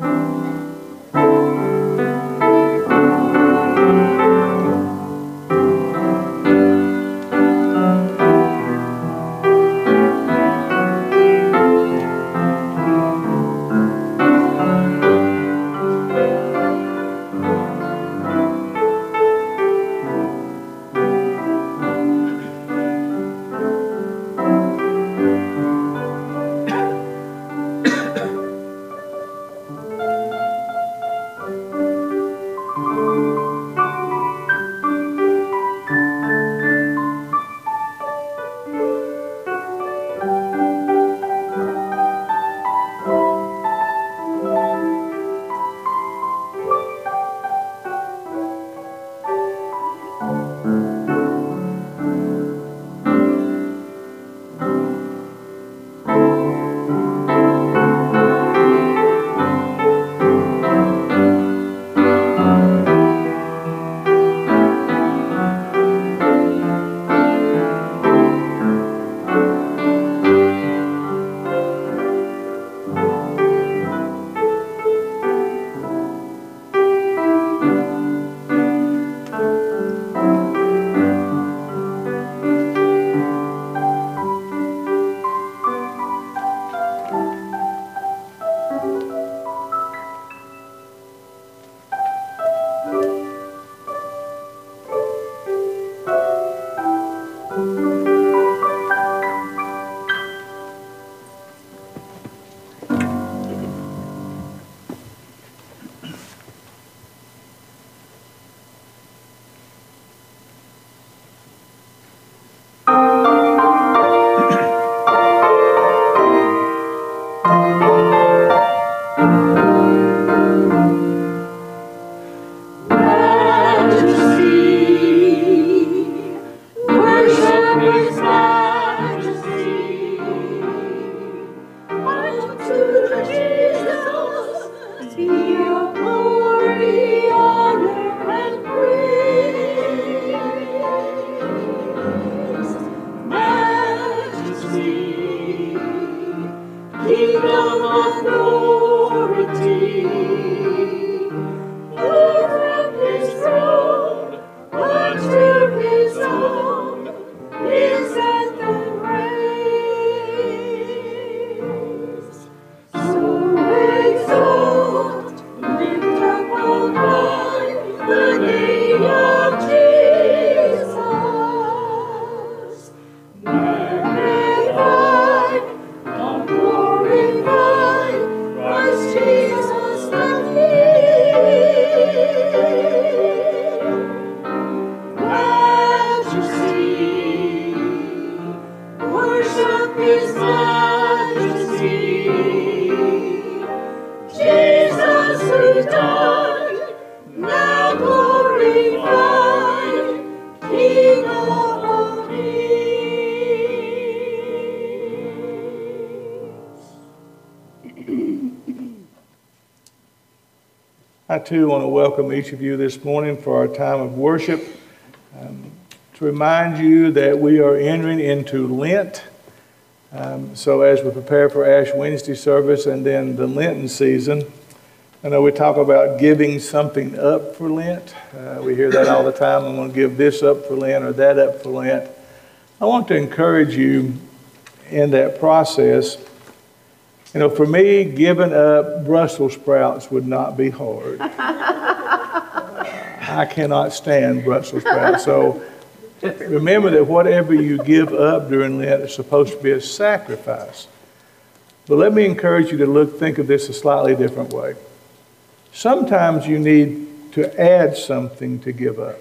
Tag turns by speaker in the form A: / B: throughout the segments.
A: I too want to welcome each of you this morning for our time of worship. To remind you that we are entering into Lent. So as we prepare for Ash Wednesday service and then the Lenten season, I know we talk about giving something up for Lent. We hear that all the time. I'm going to give this up for Lent or that up for Lent. I want to encourage you in that process. You know, for me, giving up Brussels sprouts would not be hard. I cannot stand Brussels sprouts. So remember that whatever you give up during Lent is supposed to be a sacrifice. But let me encourage you to think of this a slightly different way. Sometimes you need to add something to give up.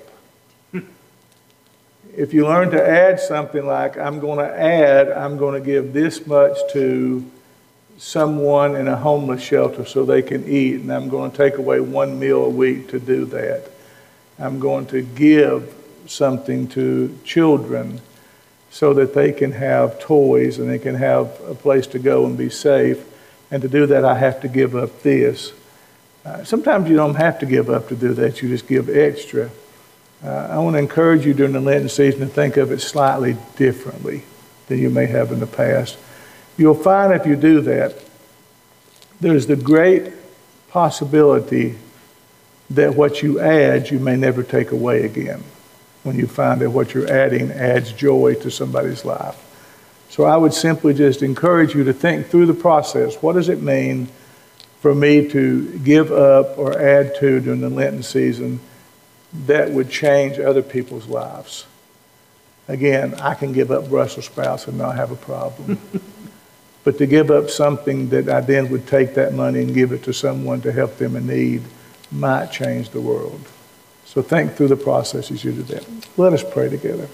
A: If you learn to add something like, I'm going to give this much to someone in a homeless shelter so they can eat, and I'm going to take away one meal a week to do that. I'm going to give something to children so that they can have toys and they can have a place to go and be safe. And to do that, I have to give up this. Sometimes you don't have to give up to do that. You just give extra. I want to encourage you during the Lenten season to think of it slightly differently than you may have in the past. You'll find if you do that, there's the great possibility that what you add, you may never take away again when you find that what you're adding adds joy to somebody's life. So I would simply just encourage you to think through the process. What does it mean for me to give up or add to during the Lenten season that would change other people's lives? Again, I can give up Brussels sprouts and not have a problem. But to give up something that I then would take that money and give it to someone to help them in need might change the world. So think through the process as you do that. Let us pray together.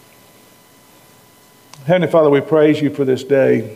A: Heavenly Father, we praise you for this day.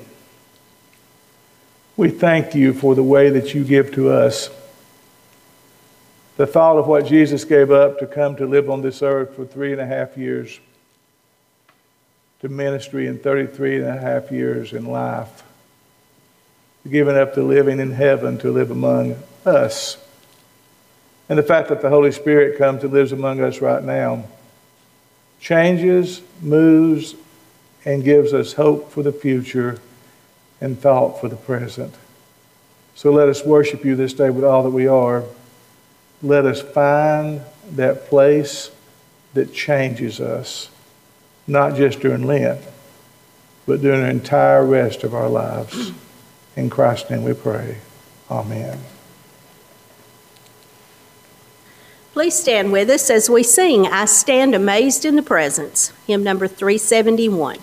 A: We thank you for the way that you give to us. The thought of what Jesus gave up to come to live on this earth for 3.5 years, to ministry in 33.5 years in life, giving up to living in heaven to live among us. And the fact that the Holy Spirit comes and lives among us right now changes, moves, and gives us hope for the future and thought for the present. So let us worship you this day with all that we are. Let us find that place that changes us, not just during Lent, but during the entire rest of our lives. In Christ's name we pray. Amen.
B: Please stand with us as we sing I Stand Amazed in the Presence, hymn number 371.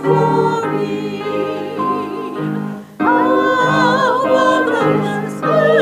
C: Oh,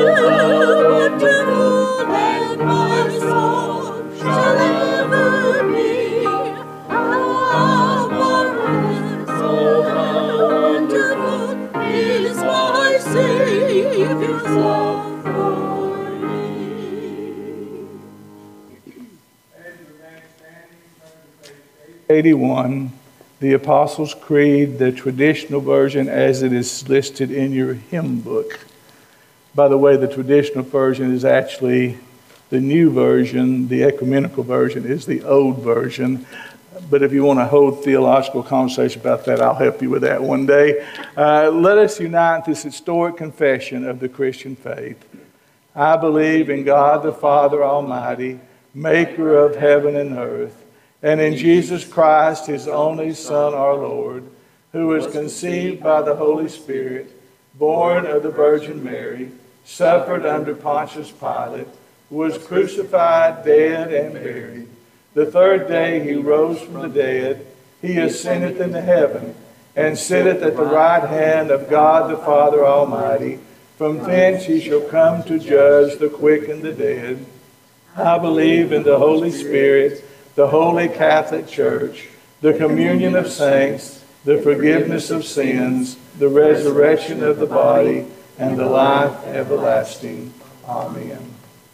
A: 81, the Apostles' Creed, the traditional version as it is listed in your hymn book. By the way, the traditional version is actually the new version. The ecumenical version is the old version. But if you want to hold theological conversation about that, I'll help you with that one day. Let us unite this historic confession of the Christian faith. I believe in God the Father Almighty, maker of heaven and earth, and in Jesus Christ, his only Son, our Lord, who was conceived by the Holy Spirit, born of the Virgin Mary, suffered under Pontius Pilate, was crucified, dead, and buried. The third day he rose from the dead. He ascended into heaven, and sitteth at the right hand of God the Father Almighty. From thence he shall come to judge the quick and the dead. I believe in the Holy Spirit, the Holy Catholic Church, the communion of saints, the forgiveness of sins, the resurrection of the body, and the life everlasting. Amen.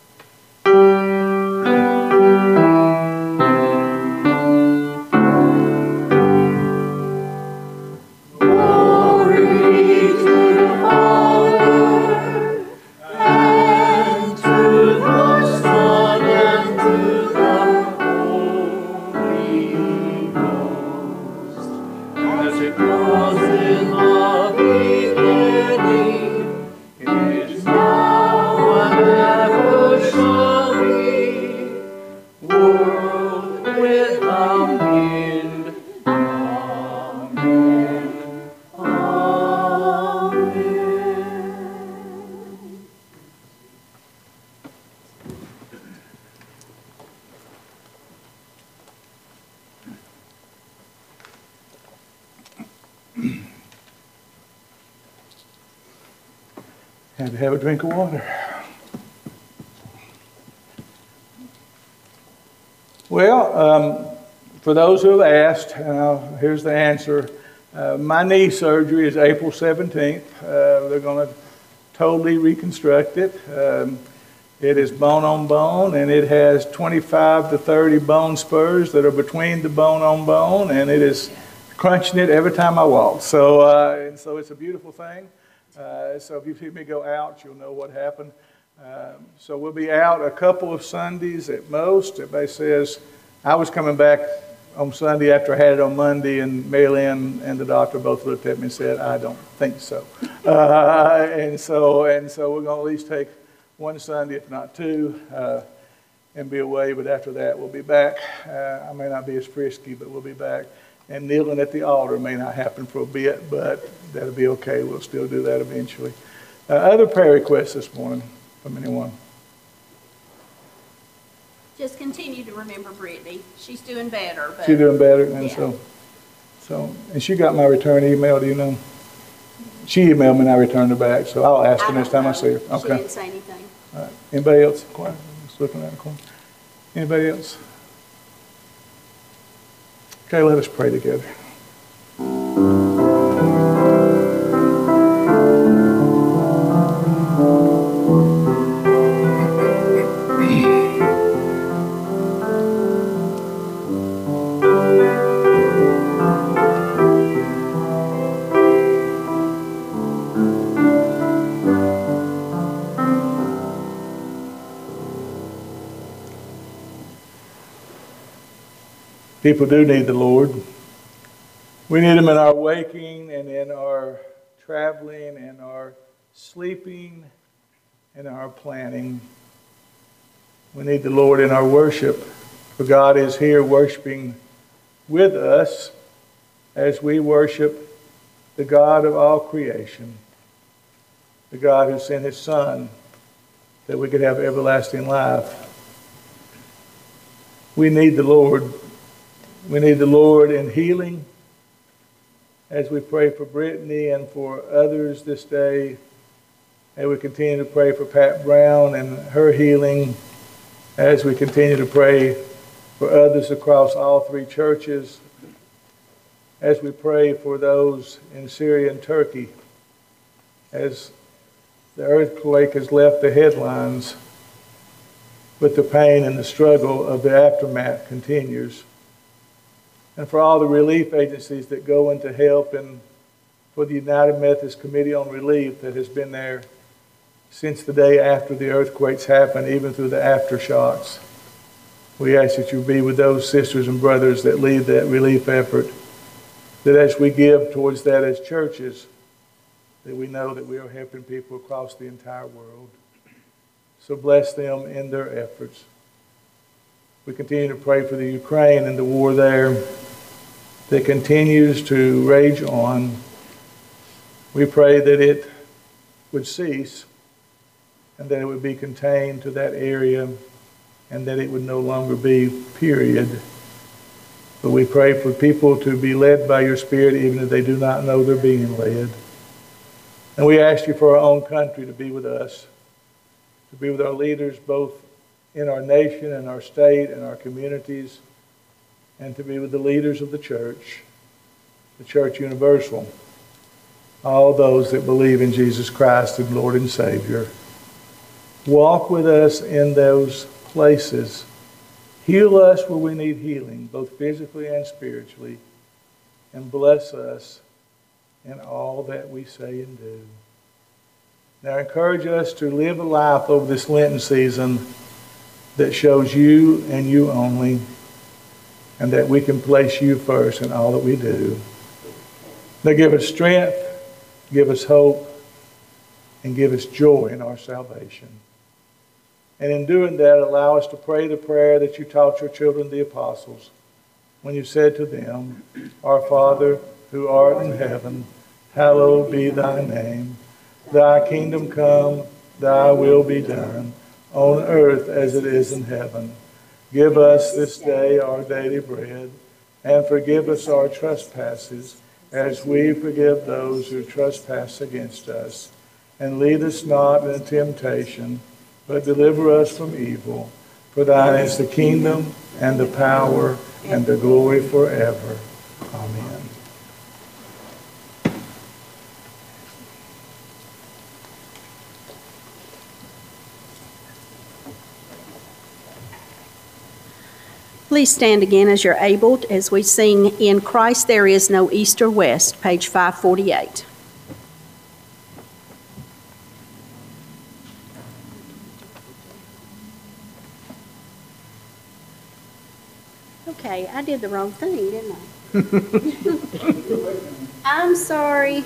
A: Had to have a drink of water. Well, for those who have asked, here's the answer. My knee surgery is April 17th. They're going to totally reconstruct it. It is bone on bone, and it has 25 to 30 bone spurs that are between the bone on bone, and it is crunching it every time I walk. So it's a beautiful thing. So if you see me go out, you'll know what happened. So we'll be out a couple of Sundays at most. Everybody says, I was coming back on Sunday after I had it on Monday, and Mary Lynn and the doctor both looked at me and said, I don't think so. And so we're going to at least take one Sunday, if not two, and be away. But after that, we'll be back. I may not be as frisky, but we'll be back. And kneeling at the altar may not happen for a bit, but that'll be okay. We'll still do that eventually. Other prayer requests this morning from anyone?
B: Just continue to remember Brittany. She's doing better. But
A: She's doing better, and
B: yeah.
A: And she got my return email. Do you know? She emailed me and I returned her back. So I'll ask her next time I see her. Okay.
B: She didn't say anything.
A: All right. Anybody else? Quiet. Just looking at the corner. Anybody else? Okay, let us pray together. People do need the Lord. We need Him in our waking and in our traveling and our sleeping and our planning. We need the Lord in our worship, for God is here worshiping with us as we worship the God of all creation, the God who sent His Son that we could have everlasting life. We need the Lord. We need the Lord in healing as we pray for Brittany and for others this day. And we continue to pray for Pat Brown and her healing as we continue to pray for others across all three churches. As we pray for those in Syria and Turkey as the earthquake has left the headlines, but the pain and the struggle of the aftermath continues. and for all the relief agencies that go in to help, and for the United Methodist Committee on Relief that has been there since the day after the earthquakes happened, even through the aftershocks. We ask that you be with those sisters and brothers that lead that relief effort, that as we give towards that as churches, that we know that we are helping people across the entire world. So bless them in their efforts. We continue to pray for the Ukraine and the war there that continues to rage on. We pray that it would cease and that it would be contained to that area and that it would no longer be, period. But we pray for people to be led by your Spirit even if they do not know they're being led. And we ask you for our own country to be with us, to be with our leaders both in our nation and our state and our communities, and to be with the leaders of the Church Universal, all those that believe in Jesus Christ as Lord and Savior. Walk with us in those places. Heal us where we need healing, both physically and spiritually, and bless us in all that we say and do. Now encourage us to live a life over this Lenten season that shows you and you only, and that we can place you first in all that we do. Now give us strength, give us hope, and give us joy in our salvation. And in doing that, allow us to pray the prayer that you taught your children, the apostles, when you said to them, Our Father, who art in heaven, hallowed be thy name. Thy kingdom come, thy will be done, on earth as it is in heaven. Give us this day our daily bread, and forgive us our trespasses, as we forgive those who trespass against us. And lead us not into temptation, but deliver us from evil. For thine is the kingdom, and the power, and the glory forever. Amen.
B: Please stand again as you're able as we sing In Christ There Is No East or West, page 548. Okay, I did the wrong thing, didn't I? I'm sorry.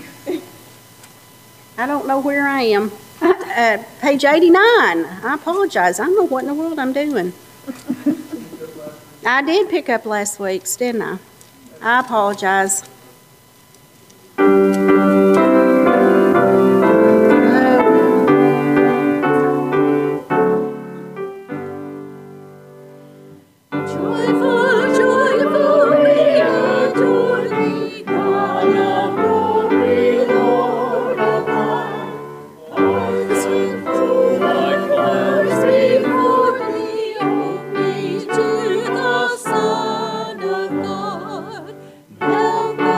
B: I don't know where I am. Page 89. I apologize. I don't know what in the world I'm doing. I did pick up last week's, didn't I? I apologize.
C: Help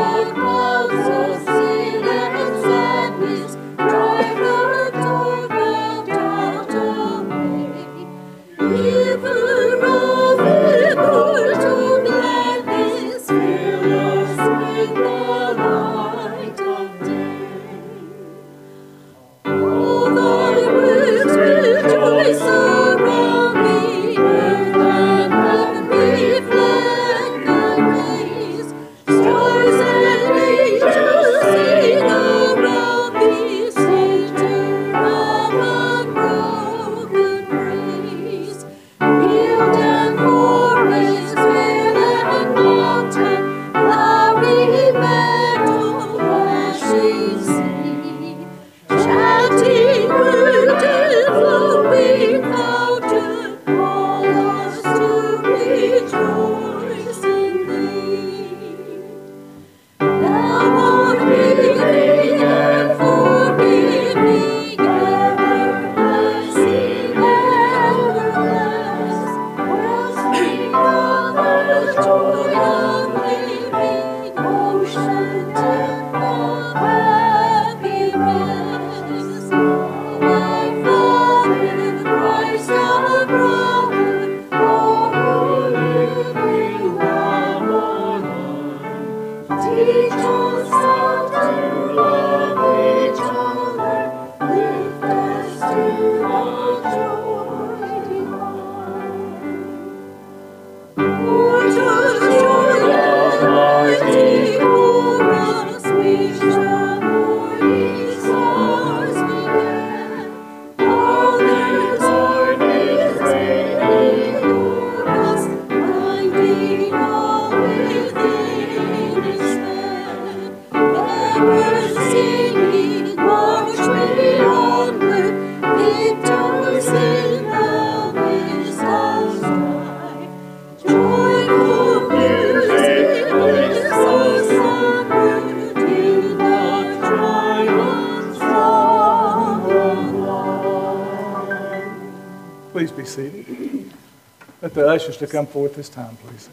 A: Please be seated. Let the ushers to come forth this time, please.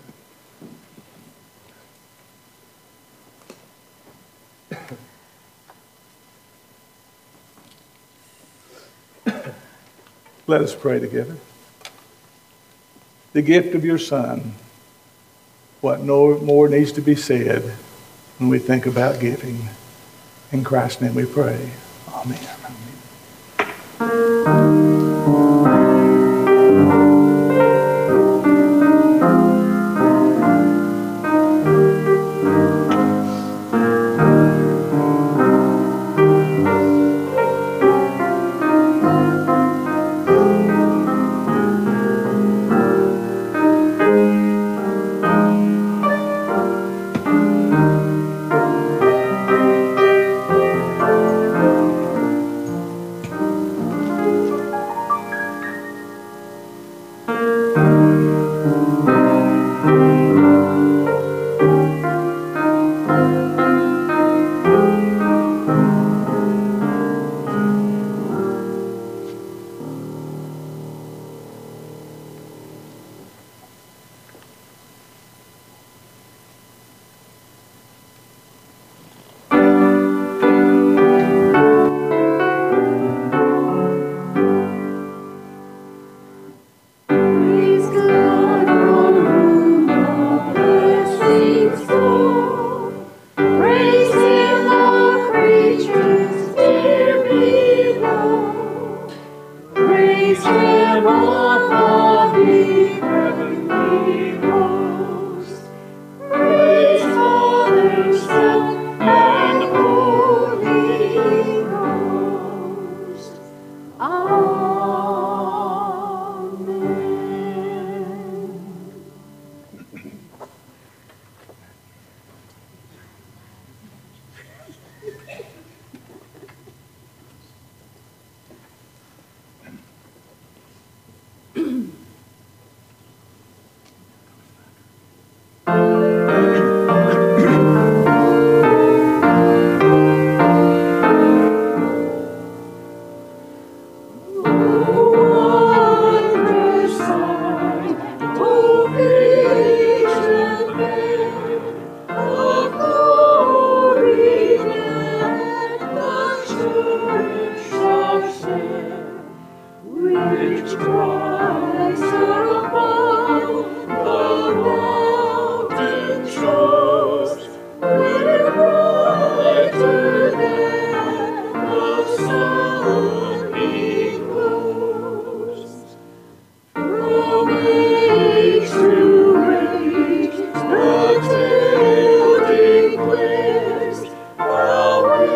A: Let us pray together. The gift of your Son, what no more needs to be said when we think about giving. In Christ's name we pray. Amen.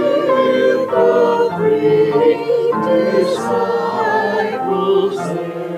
C: Disciples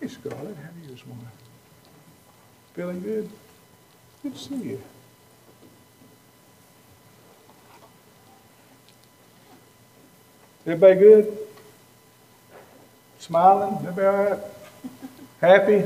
A: Hey, Scarlett, how are you this morning? Feeling good? Good to see you. Everybody good? Smiling? Everybody all right? Happy?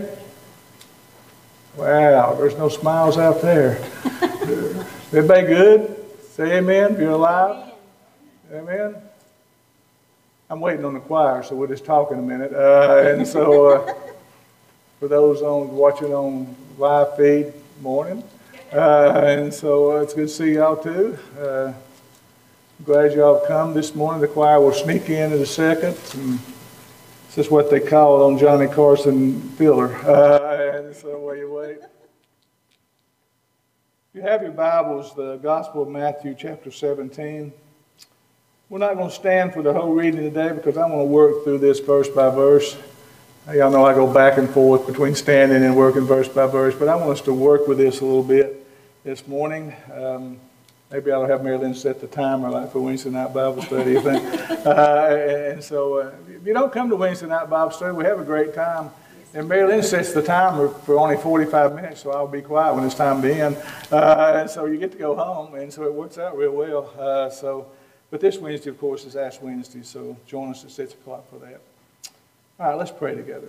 A: Wow, there's no smiles out there. Everybody good? Say amen if you're alive. Amen. I'm waiting on the choir, so we'll just talk in a minute. And so for those watching on live feed, morning. And so it's good to see y'all too. Glad y'all have come this morning. The choir will sneak in a second. And this is what they call it on Johnny Carson filler. And so while you wait. If you have your Bibles, the Gospel of Matthew, chapter 17. We're not going to stand for the whole reading today because I want to work through this verse by verse. Y'all know I go back and forth between standing and working verse by verse, but I want us to work with this a little bit this morning. Maybe I'll have Marilyn set the timer like for Wednesday night Bible study. And so if you don't come to Wednesday night Bible study, we have a great time. And Marilyn sets the timer for only 45 minutes, so I'll be quiet when it's time to end. And so you get to go home, and so it works out real well. But this Wednesday, of course, is Ash Wednesday, so join us at 6 o'clock for that. All right, let's pray together.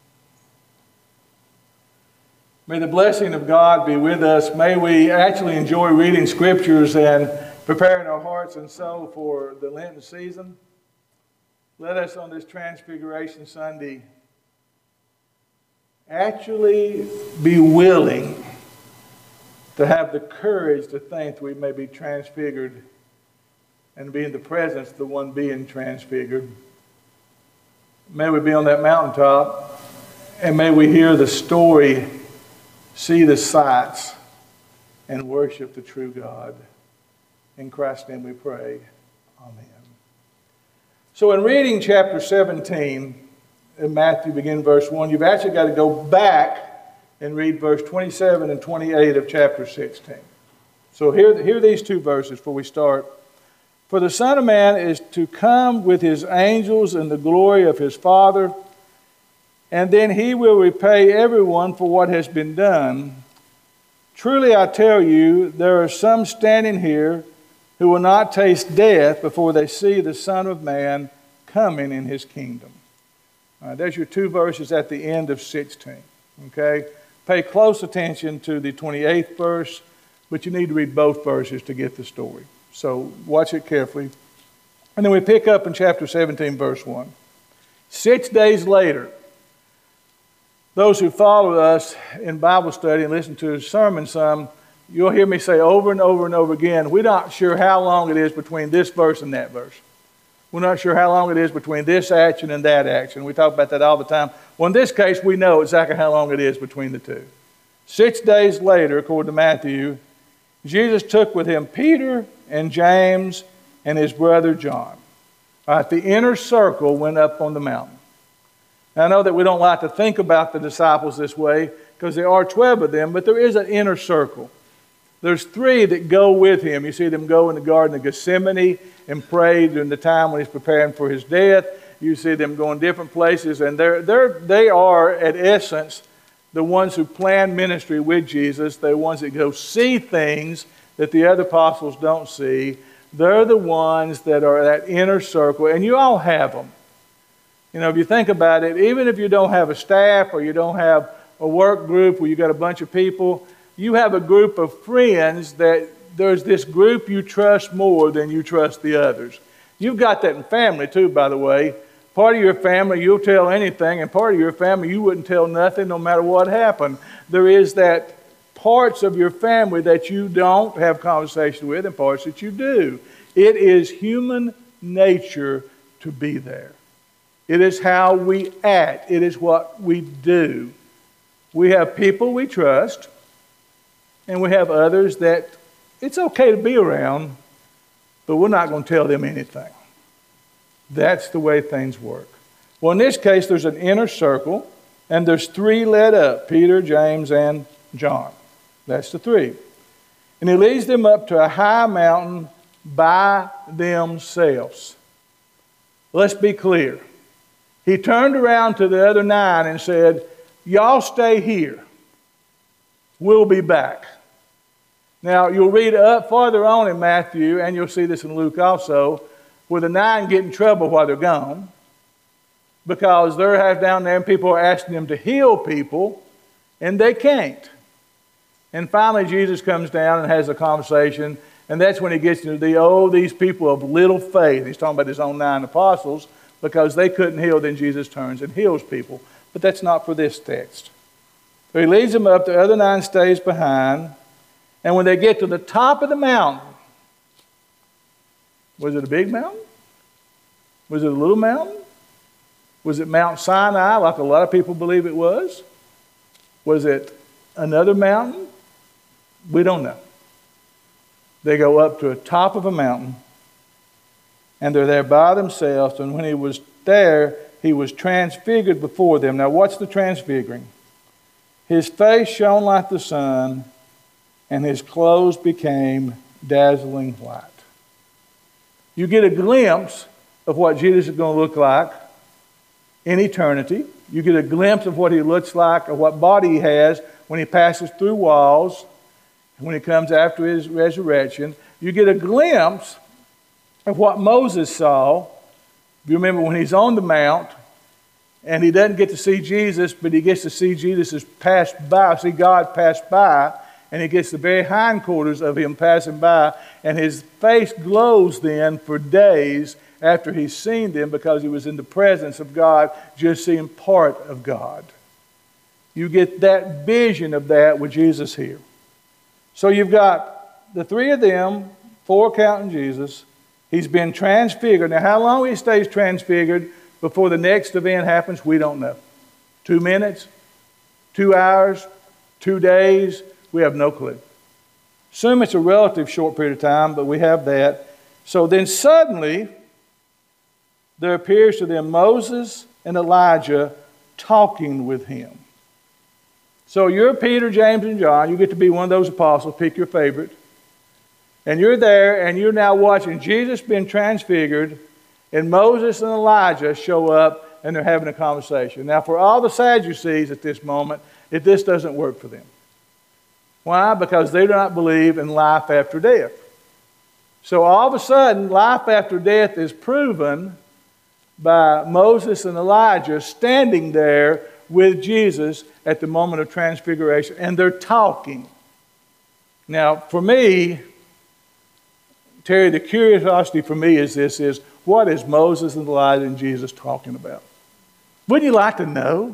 A: May the blessing of God be with us. May we actually enjoy reading scriptures and preparing our hearts and soul for the Lenten season. Let us on this Transfiguration Sunday actually be willing to have the courage to think that we may be transfigured and be in the presence of the one being transfigured. May we be on that mountaintop, and may we hear the story, see the sights, and worship the true God. In Christ's name we pray. Amen. So in reading chapter 17, in Matthew, begin verse 1, you've actually got to go back and read verse 27 and 28 of chapter 16. So hear these two verses before we start. For the Son of Man is to come with his angels in the glory of his Father, and then he will repay everyone for what has been done. Truly I tell you, there are some standing here who will not taste death before they see the Son of Man coming in his kingdom. There's your two verses at the end of 16. Okay? Pay close attention to the 28th verse, but you need to read both verses to get the story. So watch it carefully. And then we pick up in chapter 17, verse 1. 6 days later, those who follow us in Bible study and listen to his sermon some, you'll hear me say over and over and over again, we're not sure how long it is between this verse and that verse. We're not sure how long it is between this action and that action. We talk about that all the time. Well, in this case, we know exactly how long it is between the two. 6 days later, according to Matthew, Jesus took with him Peter and James and his brother John. All right, the inner circle went up on the mountain. Now, I know that we don't like to think about the disciples this way because there are 12 of them, but there is an inner circle. There's 3 that go with him. You see them go in the Garden of Gethsemane and pray during the time when he's preparing for his death. You see them going different places, and they are, at essence, the ones who plan ministry with Jesus. They're the ones that go see things that the other apostles don't see. They're the ones that are that inner circle, and you all have them. You know, if you think about it, even if you don't have a staff or you don't have a work group where you got a bunch of people, you have a group of friends that there's this group you trust more than you trust the others. You've got that in family too, by the way. Part of your family, you'll tell anything, and part of your family, you wouldn't tell nothing no matter what happened. There is that parts of your family that you don't have conversation with and parts that you do. It is human nature to be there. It is how we act. It is what we do. We have people we trust, and we have others that it's okay to be around, but we're not going to tell them anything. That's the way things work. Well, in this case, there's an inner circle, and there's 3 led up, Peter, James, and John. That's the 3. And he leads them up to a high mountain by themselves. Let's be clear. He turned around to the other 9 and said, y'all stay here. We'll be back. Now, you'll read up farther on in Matthew, and you'll see this in Luke also, where the 9 get in trouble while they're gone because they're down there and people are asking them to heal people, and they can't. And finally, Jesus comes down and has a conversation, and that's when he gets into these people of little faith. He's talking about his own 9 apostles because they couldn't heal. Then Jesus turns and heals people. But that's not for this text. So he leads them up. The other 9 stays behind. And when they get to the top of the mountain, was it a big mountain? Was it a little mountain? Was it Mount Sinai, like a lot of people believe it was? Was it another mountain? We don't know. They go up to the top of a mountain, and they're there by themselves. And when he was there, he was transfigured before them. Now, what's the transfiguring? His face shone like the sun, and his clothes became dazzling white. You get a glimpse of what Jesus is going to look like in eternity. You get a glimpse of what he looks like, or what body he has when he passes through walls, when he comes after his resurrection. You get a glimpse of what Moses saw. You remember when he's on the mount, and he doesn't get to see Jesus, but he gets to see Jesus pass by, see God pass by, and he gets the very hindquarters of him passing by, and his face glows then for days after he's seen them because he was in the presence of God, just seeing part of God. You get that vision of that with Jesus here. So you've got the 3 of them, 4 counting Jesus. He's been transfigured. Now, how long he stays transfigured before the next event happens, we don't know. 2 minutes? 2 hours? 2 days? We have no clue. Assume it's a relative short period of time, but we have that. So then suddenly, there appears to them Moses and Elijah talking with him. So you're Peter, James, and John. You get to be one of those apostles. Pick your favorite. And you're there, and you're now watching Jesus being transfigured, and Moses and Elijah show up, and they're having a conversation. Now, for all the Sadducees at this moment, this doesn't work for them. Why? Because they do not believe in life after death. So all of a sudden, life after death is proven by Moses and Elijah standing there with Jesus at the moment of transfiguration, and they're talking. Now, for me, Terry, the curiosity for me is what is Moses and Elijah and Jesus talking about? Wouldn't you like to know?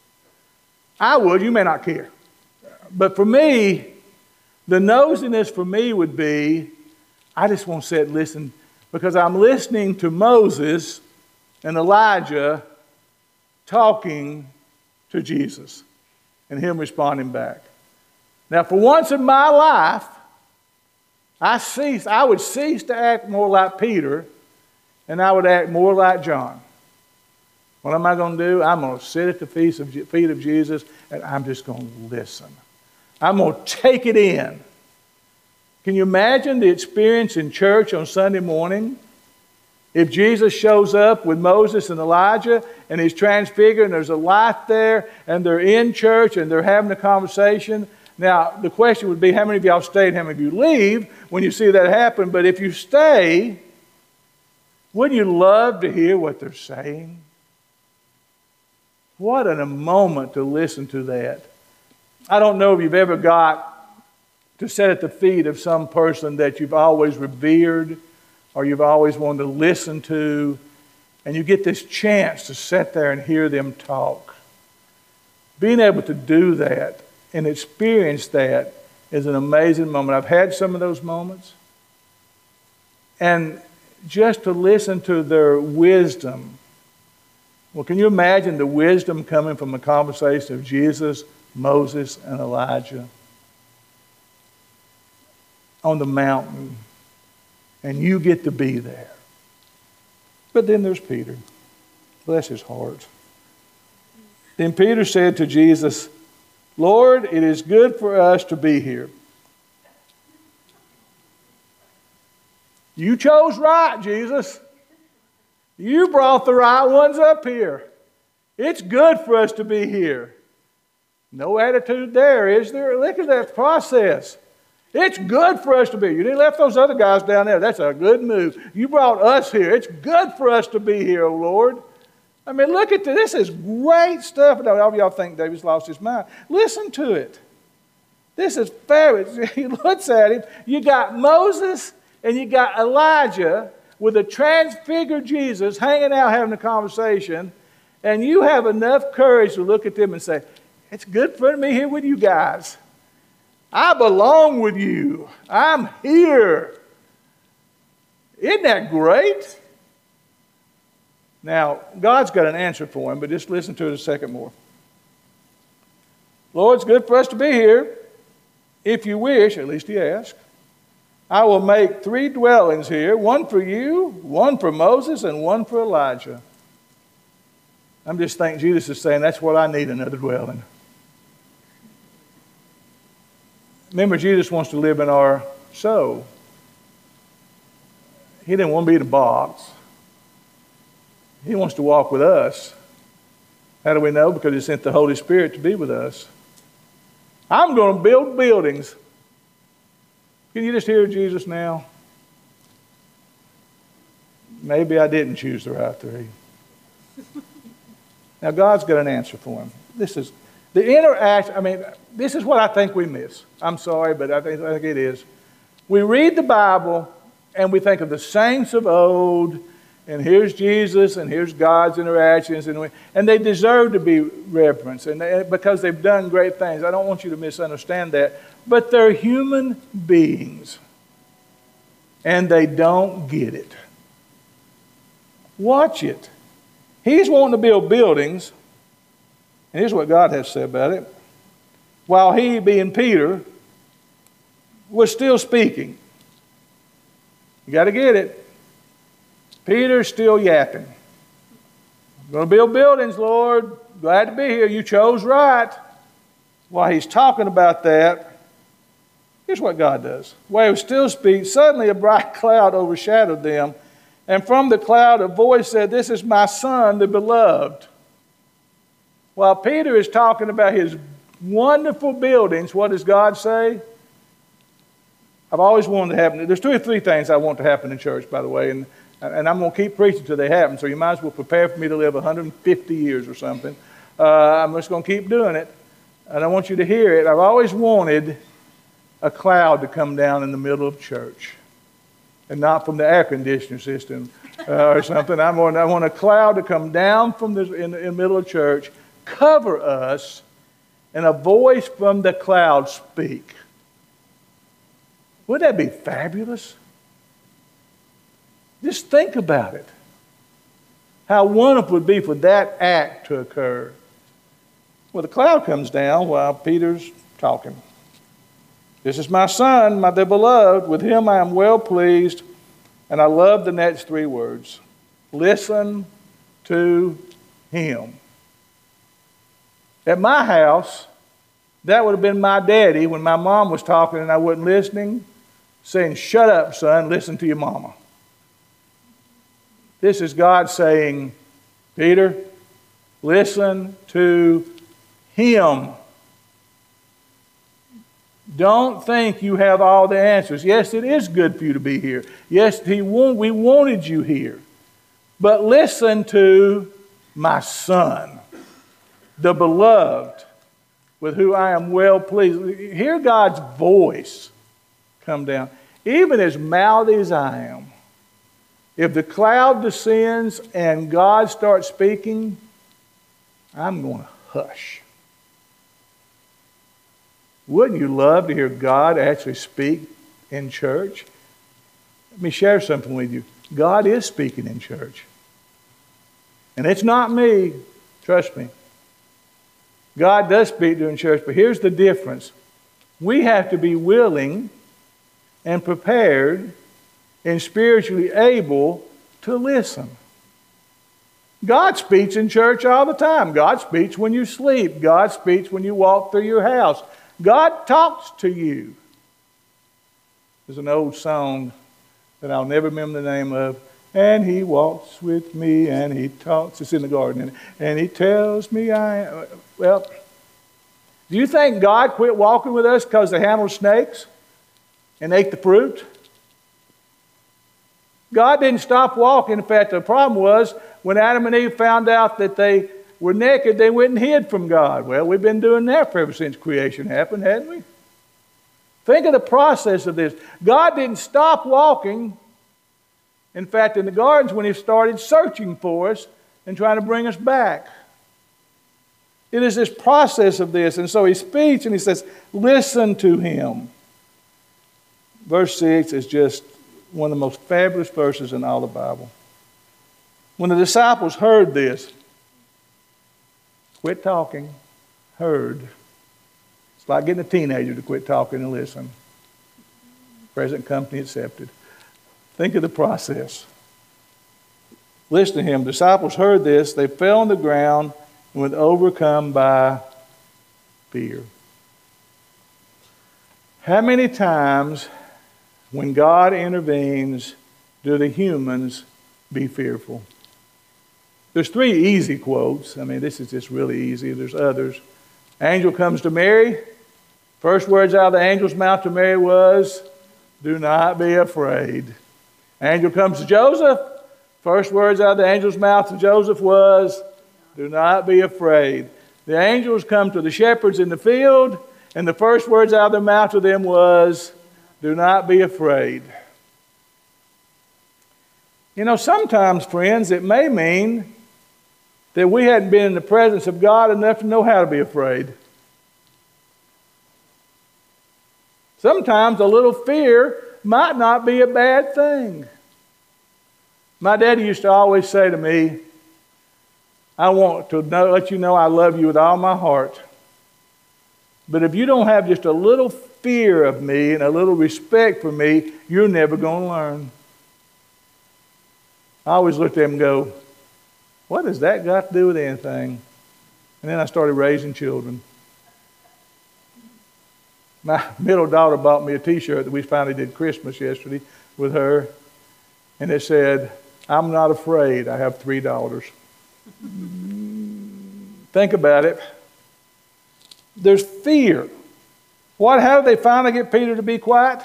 A: I would. You may not care. But for me, the nosiness for me would be, I just want to sit and listen, because I'm listening to Moses and Elijah talking to Jesus and him responding back. Now, for once in my life, I would cease to act more like Peter, and I would act more like John. What am I going to do? I'm going to sit at the feet of Jesus, and I'm just going to listen. I'm going to take it in. Can you imagine the experience in church on Sunday morning? If Jesus shows up with Moses and Elijah, and he's transfigured, and there's a light there, and they're in church, and they're having a conversation. Now, the question would be, how many of y'all stay and how many of you leave when you see that happen? But if you stay, wouldn't you love to hear what they're saying? What a moment to listen to that. I don't know if you've ever got to sit at the feet of some person that you've always revered or you've always wanted to listen to, and you get this chance to sit there and hear them talk. Being able to do that and experience that is an amazing moment. I've had some of those moments. And just to listen to their wisdom. Well, can you imagine the wisdom coming from a conversation of Jesus, Moses, and Elijah on the mountain? And you get to be there. But then there's Peter. Bless his heart. Then Peter said to Jesus, Lord, it is good for us to be here. You chose right, Jesus. You brought the right ones up here. It's good for us to be here. No attitude there, is there? Look at that process. It's good for us to be here. You didn't left those other guys down there. That's a good move. You brought us here. It's good for us to be here, O Lord. I mean, look at this. This is great stuff. All of y'all think David's lost his mind. Listen to it. This is fair. He looks at him. You got Moses and you got Elijah with a transfigured Jesus hanging out having a conversation, and you have enough courage to look at them and say, it's good for me here with you guys. I belong with you. I'm here. Isn't that great? Now, God's got an answer for him, but just listen to it a second more. Lord, it's good for us to be here. If you wish, at least he asked, I will make 3 dwellings here, one for you, one for Moses, and one for Elijah. I'm just thinking Jesus is saying, that's what I need, another dwelling. Remember, Jesus wants to live in our soul. He didn't want to be in a box. He wants to walk with us. How do we know? Because he sent the Holy Spirit to be with us. I'm going to build buildings. Can you just hear Jesus now? Maybe I didn't choose the right 3. Now, God's got an answer for him. This is the interaction. I mean, this is what I think we miss. I'm sorry, but I think it is. We read the Bible and we think of the saints of old, and here's Jesus, and here's God's interactions, and they deserve to be reverenced, because they've done great things. I don't want you to misunderstand that. But they're human beings, and they don't get it. Watch it. He's wanting to build buildings, and here's what God has said about it. While he, being Peter, was still speaking. You got to get it. Peter's still yapping. I'm going to build buildings, Lord. Glad to be here. You chose right. While he's talking about that, here's what God does. While he was still speaking, suddenly a bright cloud overshadowed them. And from the cloud a voice said, this is my son, the beloved. While Peter is talking about his wonderful buildings, what does God say? I've always wanted to happen. There's 2 or 3 things I want to happen in church, by the way, and I'm going to keep preaching till they happen, so you might as well prepare for me to live 150 years or something. I'm just going to keep doing it, and I want you to hear it. I've always wanted a cloud to come down in the middle of church, and not from the air conditioner system or something. I want a cloud to come down from in the middle of church, cover us, and a voice from the cloud speak. Wouldn't that be fabulous? Just think about it. How wonderful it would be for that act to occur. Well, the cloud comes down while Peter's talking. This is my son, my dear beloved. With him I am well pleased. And I love the next 3 words. Listen to him. At my house, that would have been my daddy when my mom was talking and I wasn't listening, saying, shut up, son, listen to your mama. This is God saying, Peter, listen to him. Don't think you have all the answers. Yes, it is good for you to be here. Yes, we wanted you here. But listen to my son, the beloved, with who I am well pleased. Hear God's voice come down. Even as mouthy as I am, if the cloud descends and God starts speaking, I'm going to hush. Wouldn't you love to hear God actually speak in church? Let me share something with you. God is speaking in church. And it's not me. Trust me. God does speak during church, but here's the difference. We have to be willing and prepared and spiritually able to listen. God speaks in church all the time. God speaks when you sleep. God speaks when you walk through your house. God talks to you. There's an old song that I'll never remember the name of. and he walks with me, and he talks. It's in the garden, and he tells me well, do you think God quit walking with us because they handled snakes and ate the fruit? God didn't stop walking. In fact, the problem was when Adam and Eve found out that they were naked, they went and hid from God. Well, we've been doing that ever since creation happened, hadn't we? Think of the process of this. God didn't stop walking. In fact, in the gardens, when he started searching for us and trying to bring us back. It is this process of this. And so he speaks and he says, listen to him. Verse 6 is just one of the most fabulous verses in all the Bible. When the disciples heard this, quit talking, heard. It's like getting a teenager to quit talking and listen. Present company accepted. Think of the process. Listen to him. Disciples heard this. They fell on the ground and were overcome by fear. How many times when God intervenes do the humans be fearful? There's 3 easy quotes. I mean, this is just really easy. There's others. Angel comes to Mary. First words out of the angel's mouth to Mary was, do not be afraid. Angel comes to Joseph. First words out of the angel's mouth to Joseph was, do not be afraid. The angels come to the shepherds in the field, and the first words out of their mouth to them was, do not be afraid. You know, sometimes, friends, it may mean that we hadn't been in the presence of God enough to know how to be afraid. Sometimes a little fear might not be a bad thing. My daddy used to always say to me, I want to let you know I love you with all my heart. But if you don't have just a little fear of me and a little respect for me, you're never going to learn. I always looked at him and go, what has that got to do with anything? And then I started raising children. My middle daughter bought me a t-shirt that we finally did Christmas yesterday with her. And it said, I'm not afraid. I have 3 daughters. Think about it. There's fear. How did they finally get Peter to be quiet?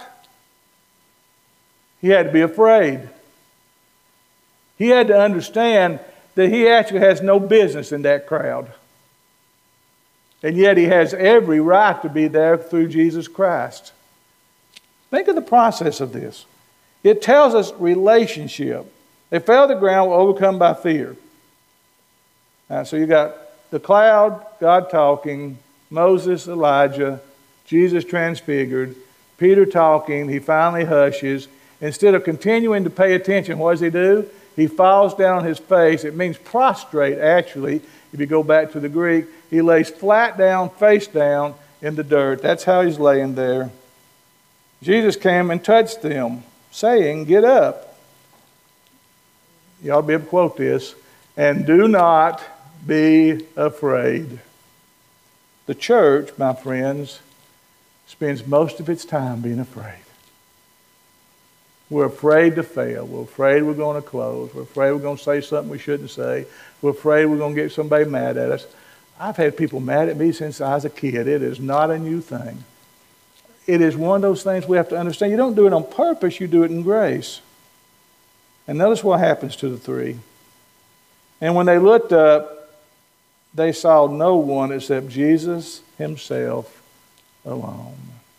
A: He had to be afraid. He had to understand that he actually has no business in that crowd. And yet he has every right to be there through Jesus Christ. Think of the process of this. It tells us relationship. They fell to the ground, were overcome by fear. So you got the cloud, God talking, Moses, Elijah, Jesus transfigured, Peter talking, he finally hushes. Instead of continuing to pay attention, what does he do? He falls down on his face. It means prostrate, actually. If you go back to the Greek, he lays flat down, face down in the dirt. That's how he's laying there. Jesus came and touched them, saying, get up. You ought to be able to quote this. And do not be afraid. The church, my friends, spends most of its time being afraid. We're afraid to fail. We're afraid we're going to close. We're afraid we're going to say something we shouldn't say. We're afraid we're going to get somebody mad at us. I've had people mad at me since I was a kid. It is not a new thing. It is one of those things we have to understand. You don't do it on purpose. You do it in grace. And notice what happens to the 3. And when they looked up, they saw no one except Jesus himself alone.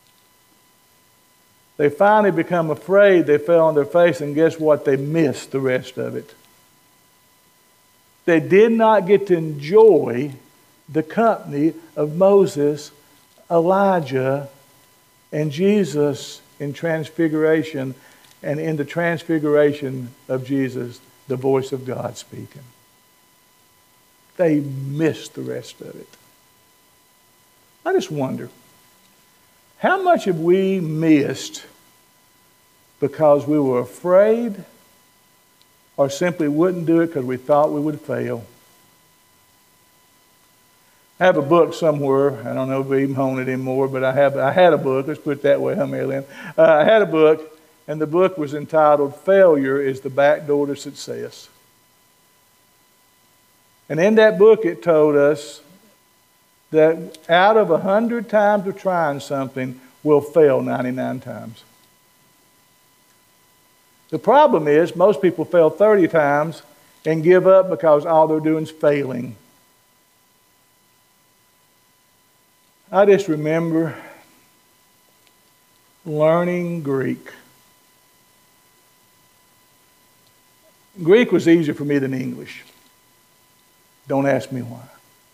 A: They finally become afraid. They fell on their face, and guess what? They missed the rest of it. They did not get to enjoy the company of Moses, Elijah, and Jesus in transfiguration, and in the transfiguration of Jesus, the voice of God speaking. They missed the rest of it. I just wonder, how much have we missed because we were afraid or simply wouldn't do it because we thought we would fail? I have a book somewhere. I don't know if we even own it anymore, but I had a book. Let's put it that way, huh, Mary Lynn? I had a book, and the book was entitled Failure is the Back Door to Success. And in that book it told us that out of 100 times of trying something, we'll fail 99 times. The problem is most people fail 30 times and give up because all they're doing is failing. I just remember learning Greek. Greek was easier for me than English. Don't ask me why.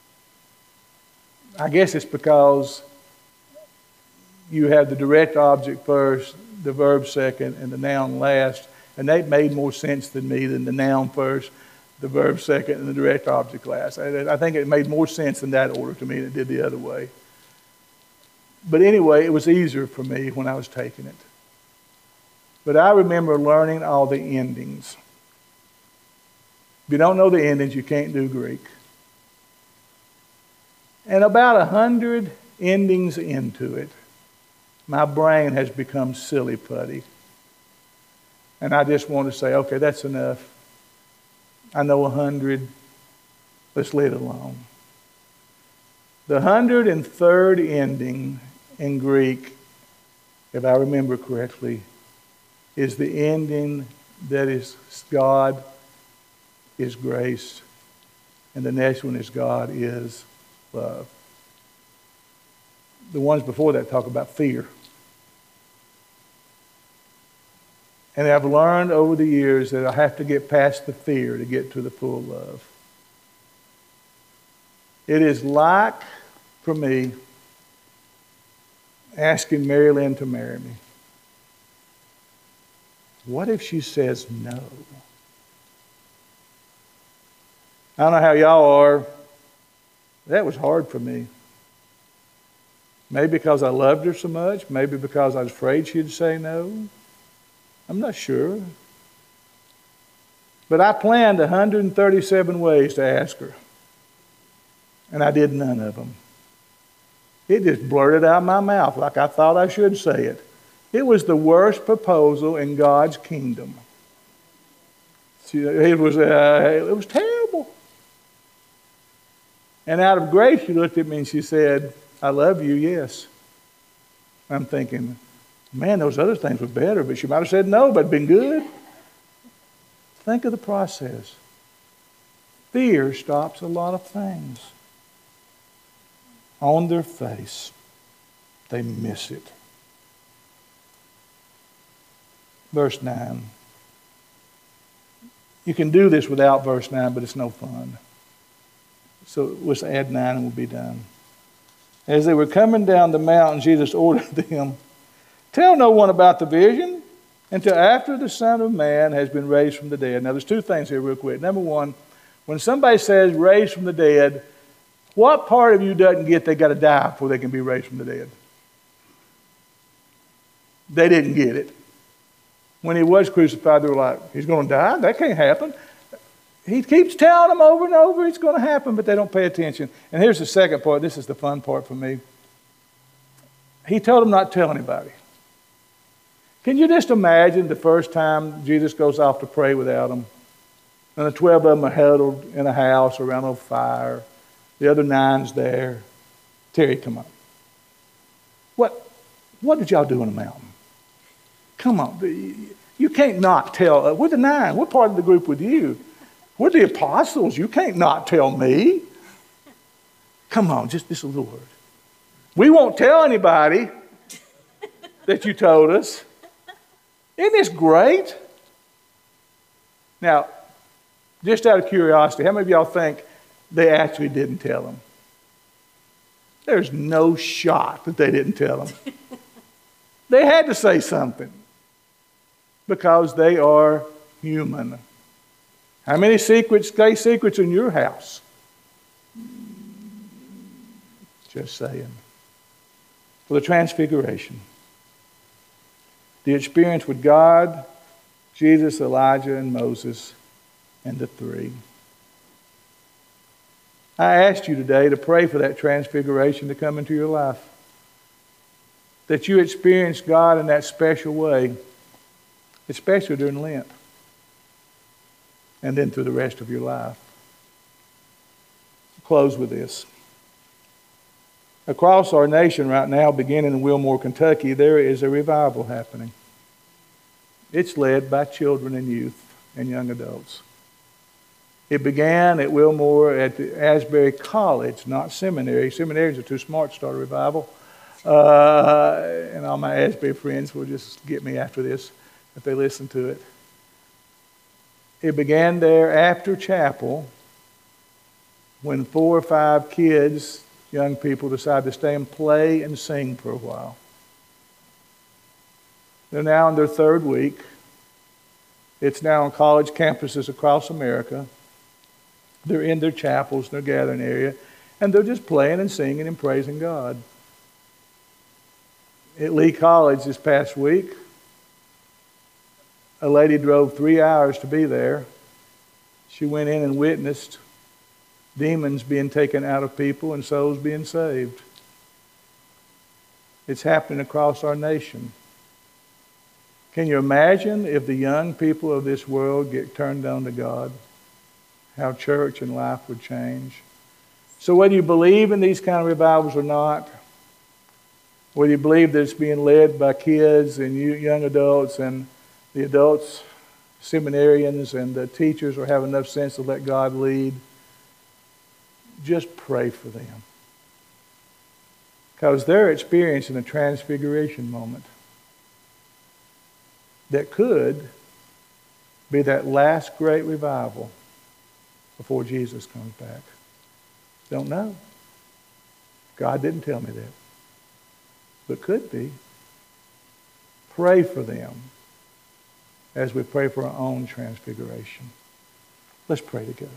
A: I guess it's because you have the direct object first, the verb second, and the noun last, and they made more sense than me than the noun first, the verb second, and the direct object last. I think it made more sense in that order to me than it did the other way. But anyway, it was easier for me when I was taking it. But I remember learning all the endings. If you don't know the endings, you can't do Greek. And about 100 endings into it, my brain has become silly putty. And I just want to say, okay, that's enough. I know 100. Let's let it alone. The 103rd ending in Greek, if I remember correctly, is the ending that is God is grace, and the next one is God is love. The ones before that talk about fear. And I've learned over the years that I have to get past the fear to get to the full love. It is like, for me, asking Mary Lynn to marry me. What if she says no? I don't know how y'all are. That was hard for me. Maybe because I loved her so much. Maybe because I was afraid she'd say no. I'm not sure. But I planned 137 ways to ask her. And I did none of them. It just blurted out of my mouth like I thought I should say it. It was the worst proposal in God's kingdom. It was terrible. And out of grace, she looked at me and she said, I love you, yes. I'm thinking, man, those other things were better, but she might have said no, but it'd been good. Think of the process. Fear stops a lot of things. On their face, they miss it. Verse 9. You can do this without verse 9, but it's no fun. So let's add 9 and we'll be done. As they were coming down the mountain, Jesus ordered them, tell no one about the vision until after the Son of Man has been raised from the dead. Now there's two things here real quick. Number one, when somebody says raised from the dead, what part of you doesn't get they got to die before they can be raised from the dead? They didn't get it. When he was crucified, they were like, he's going to die? That can't happen. He keeps telling them over and over it's going to happen, but they don't pay attention. And here's the second part. This is the fun part for me. He told them not to tell anybody. Can you just imagine the first time Jesus goes off to pray without them? And the 12 of them are huddled in a house around a fire. The other 9's there. Terry, come on. What did y'all do on the mountain? Come on. You can't not tell. We're the 9. We're part of the group with you. We're the apostles. You can't not tell me. Come on, just a little word. We won't tell anybody that you told us. Isn't this great? Now, just out of curiosity, how many of y'all think they actually didn't tell them? There's no shot that they didn't tell them. They had to say something because they are human. How many secrets stay secrets in your house? Just saying. For the transfiguration. The experience with God, Jesus, Elijah, and Moses, and the 3. I asked you today to pray for that transfiguration to come into your life. That you experience God in that special way. especially during Lent, and then through the rest of your life. I'll close with this. Across our nation right now, beginning in Wilmore, Kentucky, there is a revival happening. It's led by children and youth and young adults. It began at Wilmore at the Asbury College, not seminary. Seminaries are too smart to start a revival. And all my Asbury friends will just get me after this if they listen to it. It began there after chapel when 4 or 5 kids, young people, decided to stay and play and sing for a while. They're now in their 3rd week. It's now on college campuses across America. They're in their chapels, their gathering area, and they're just playing and singing and praising God. At Lee College this past week, a lady drove 3 hours to be there. She went in and witnessed demons being taken out of people and souls being saved. It's happening across our nation. Can you imagine if the young people of this world get turned on to God? How church and life would change. So whether you believe in these kind of revivals or not, whether you believe that it's being led by kids and young adults and the adults, seminarians and the teachers will have enough sense to let God lead, just pray for them. Because they're experiencing a transfiguration moment that could be that last great revival before Jesus comes back. Don't know. God didn't tell me that. But could be. Pray for them as we pray for our own transfiguration. Let's pray together.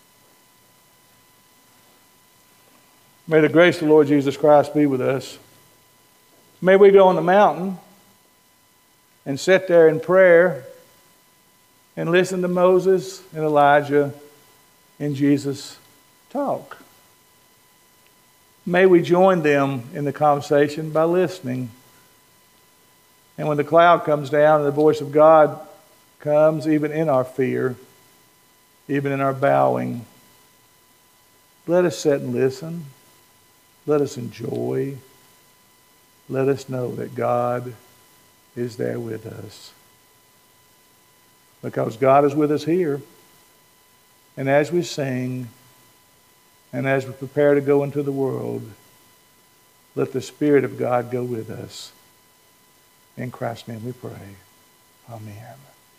A: May the grace of the Lord Jesus Christ be with us. May we go on the mountain and sit there in prayer and listen to Moses and Elijah and Jesus talk. May we join them in the conversation by listening. And when the cloud comes down and the voice of God comes, even in our fear, even in our bowing, let us sit and listen. Let us enjoy. Let us know that God is there with us. Because God is with us here. And as we sing, and as we prepare to go into the world, let the Spirit of God go with us. In Christ's name we pray. Amen.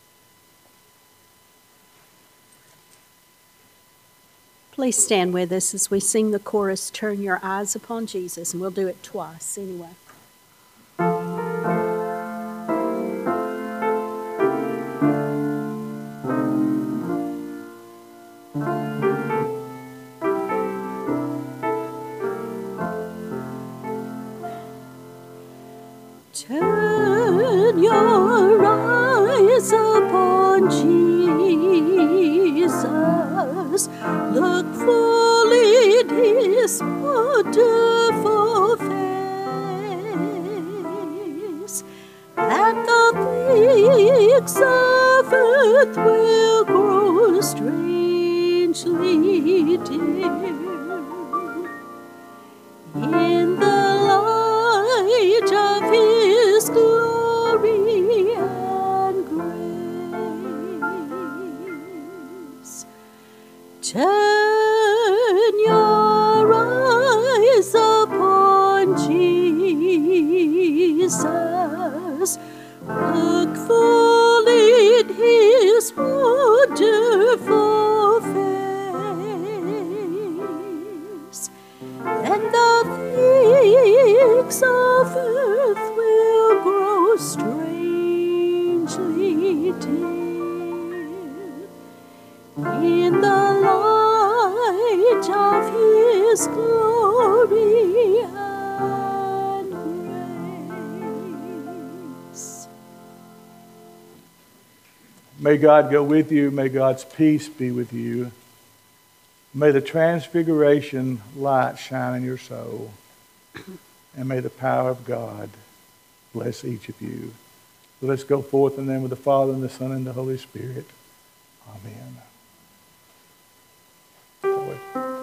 B: Please stand with us as we sing the chorus, Turn Your Eyes Upon Jesus, and we'll do it twice anyway. Turn your eyes upon Jesus, look full in his wonderful face, and the things of earth will grow strangely dim in the light of his glory and grace. Turn your eyes upon Jesus, look full in his wonderful face, and the things of earth will grow strangely dim in the light of his glory and grace.
A: May God go with you. May God's peace be with you. May the transfiguration light shine in your soul. And may the power of God bless each of you. Let's go forth in the name of the Father, and the Son, and the Holy Spirit. Amen.